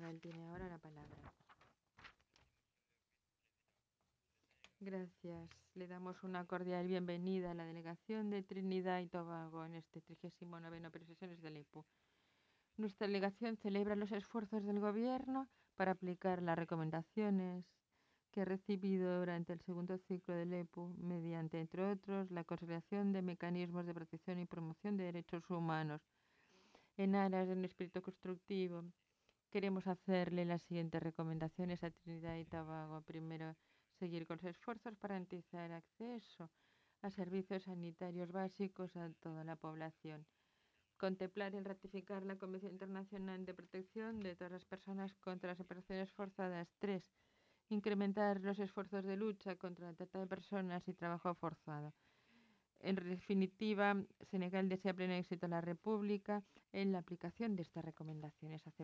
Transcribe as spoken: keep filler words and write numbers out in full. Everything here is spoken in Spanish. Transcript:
General tiene ahora la palabra. Gracias. Le damos una cordial bienvenida a la delegación de Trinidad y Tobago en este trigésimo noveno Sesiones del E P U. Nuestra delegación celebra los esfuerzos del Gobierno para aplicar las recomendaciones que ha recibido durante el segundo ciclo del E P U, mediante, entre otros, la consolidación de mecanismos de protección y promoción de derechos humanos. En aras de un espíritu constructivo, queremos hacerle las siguientes recomendaciones a Trinidad y Tobago. Primero, seguir con los esfuerzos para garantizar acceso a servicios sanitarios básicos a toda la población. Contemplar y ratificar la Convención Internacional de Protección de todas las personas contra las operaciones forzadas. Tres, incrementar los esfuerzos de lucha contra la trata de personas y trabajo forzado. En definitiva, Senegal desea pleno éxito a la República en la aplicación de estas recomendaciones.